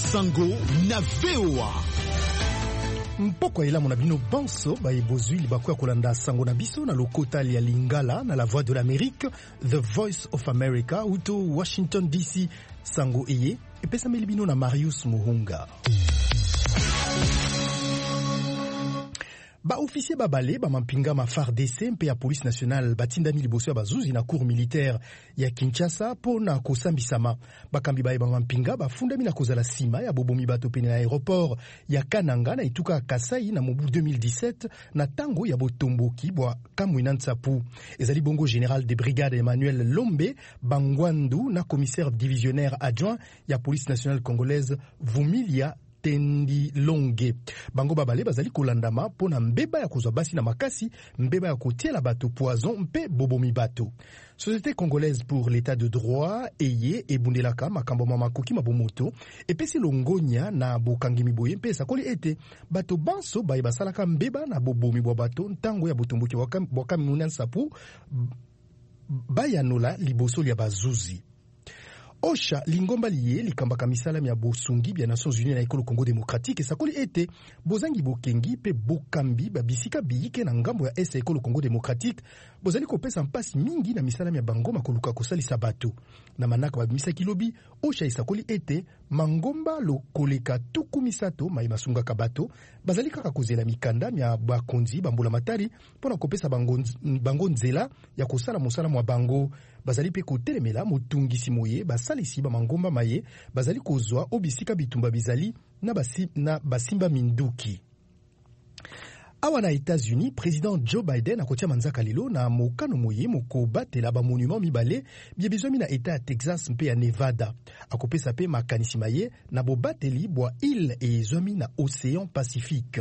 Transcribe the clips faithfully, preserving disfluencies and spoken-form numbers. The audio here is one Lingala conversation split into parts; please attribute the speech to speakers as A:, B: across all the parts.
A: Sango na V O A.
B: Mpoko ila mona bino banso ba ebozwi libako ya kolanda sango na biso na lokota ya Lingala na la voix de l'Amérique, The Voice of America, uto Washington D C. Sango eye epesa melibino na Marius Muhunga. Ba officier babale ba mampinga ma F A R D C mpe ya police nationale batindami liboso ya bazuzi na cour militaire ya Kinshasa po na kosambisama. Bakambi ba mampinga bafundami na kozala sima ya bobomi bato pene na aéroport ya Kananga na ituka Kasai na mobu deux mille dix-sept na tango ya botomboki bwa Kamwina Nsapu. Ezali bongo général de brigade Emmanuel Lombe Bangwandu na commissaire divisionnaire adjoint ya police nationale congolaise Vumilia Tendi Longe. Bango babale bazali kolandama pona mbeba ya kozwa basi na makasi, mbeba ya kotiela bato poison mpe bobomi bato. Société congolaise pour l'état de droit eye ebundelaka makambo makoki mabomoto epesi longonya na bokangi miboye mpe sakoli ete bato banso baye basalaka mbeba na bobomi bwa bato ntango ya botomboki bwa Kamwina Nsapu bayanola liboso ya bazuzi. Osha lingomba liye likambaka misala ya bosungi bya Nations Unies na ekolo Congo démocratique sakoli ete bozangi bokengi pe bokambi babisika biyike na ngambo ya ese ekolo Congo démocratique bozali kopesa mpasi mingi na misala ya bango makoluka kosalisa bato na manaka babimisa kilobi. Osha isakoli ete mangomba lokoleka tuku misato mai masungaka bato bazali kaka kozela mikanda ya bakonzi bambula matari pona kopesa bango, bango nzela ya kosala mosala mwa bango. Bazali pe kotelemela motungisi moye basalisi ba mangomba maye bazali kozwa obisika bitumba bizali na, basi, na basimba minduki. Awa na États-Unis, président Joe Biden akotia manzaka lelo na mokano moye moko batela ba monument mibale biebizwami na état ya Texas mpe ya Nevada. Akopesa pe makanisi maye na bobateli bwa île ezwami na Océan Pacifique.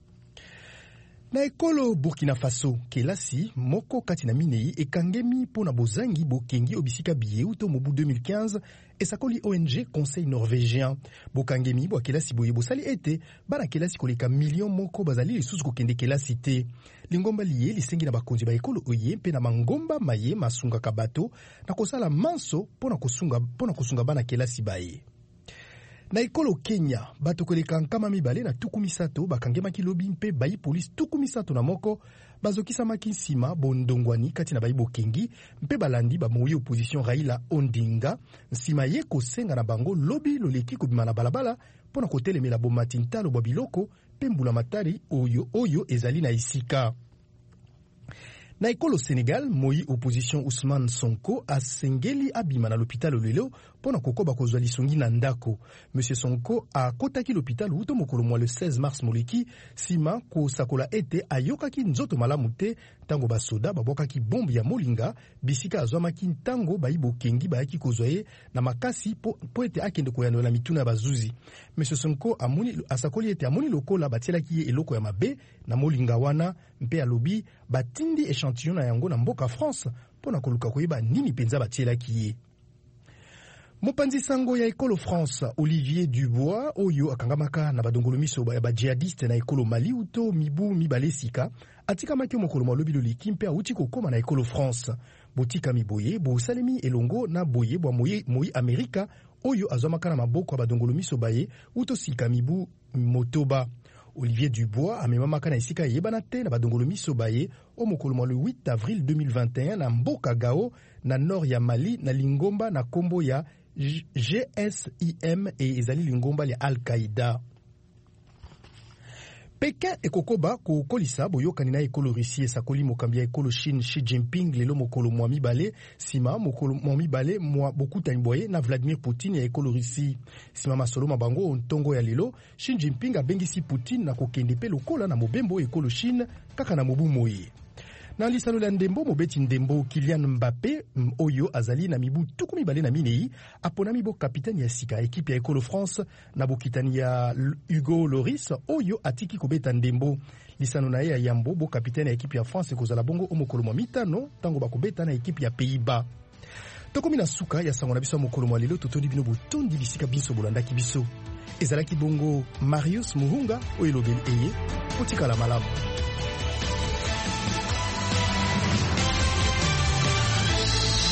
B: Na ekolo Burkina Faso, kelasi moko kati na minei ekangemi pona bozangi bokengi obisika biye uto mobu deux mille quinze esakoli O N G Conseil norvégien. Bokangemi bwa kelasi boye bosali ete bana kelasi koleka million moko bazali lisusu kokende kelasi te. Lingomba liye lisengi na bakonzi ba ekolo oye mpe na mangomba maye masunga kabato na kosala manso pona kosunga pona kosunga bana kelasi baye. Na ekolo Kenya, bato koleka nkama mibale na tuku misato bakangema kilobi mpe bayi police tuku misato na moko bazokisa maki nsima bondongwani kati na bayi bokengi mpe balandi ba moyi opposition Raila Odinga nsima ye kosenga na bango lobi loleki kobima na balabala pona kotelemela bomati ntalo bwa biloko mpe mbula matari oyo oyo ezali na isika. Na ekolo Sénégal, moyi opposition Ousmane Sonko asengeli abima na l'hôpital lelo pona kokoba kozwa lisongi na ndako. Monsieur Sonko a kotaki l'hôpital uto mokolo mwa le seize mars moleki sima ko sakola ete ayokaki nzoto malamu te tango basoda babwakaki bombe ya molinga bisika azwamaki ntango bayibo kengi bayaki kozwa ye na makasi po, po ete akende koyanola mituna bazuzi. Monsieur Sonko amoni asakoli ete amoni lokola batielaki ye eloko ya mabe na molinga wana mpe alobi batindi échantillon na yango na mboka France pona koluka koyeba nini penza batielaki ye. Mopanzi sango ya ekolo France Olivier Dubois oyo akangamaka na badongolo miso ya ba djihadiste na ekolo Mali uto mibu mibale sika atika maki mokolo malobi loliki mpe auti kokoma na ekolo France. Botika miboye bo salemi elongo na boye bwa moyi moyi Amerika oyo azwamaka na maboko ya badongolo miso baye uto sika mibu motoba. Olivier Dubois amemamaka na isika yebana te na badongolo miso baye o mokolo le huit avril deux mille vingt et un na mboka Gao na nord ya Mali na lingomba na kombo ya G S I M et ezali lingomba ya Al-Qaïda. Pékin ekokoba ko kolisa boyokani na ekolo Russie esakoli mokambi ya ekolo Chine Xi Jinping lelo mokolo mwa mibale sima mokolo mwa mibale mwa bokutani boye na Vladimir Poutine ya ekolo Russie. Sima masolo mabango ntongo ya lelo Xi Jinping abengisi Poutine na kokende pe lokola na mobembo ekolo Chine kaka na mobu moye. Na lisano la ndembo mobeti ndembo Kylian Mbappé oyo azali na mibu tuku mibale na minei apona mibo kapitani ya sika ekipe ya ekolo France na bokitani ya Hugo Loris oyo atiki kobeta ndembo. Lisano na ye ya yambo bo kapitani ya ekipe ya France kozala bongo omokolo mwa mitano tango bakobeta na ekipe ya Pays-Bas. Tokomi na suka ya sango na biso mokolo mwa lelo totondi bino botondi bisika biso bolandaki biso. Ezalaki bongo Marius Muhunga oyo lobeli eye otikala malamu.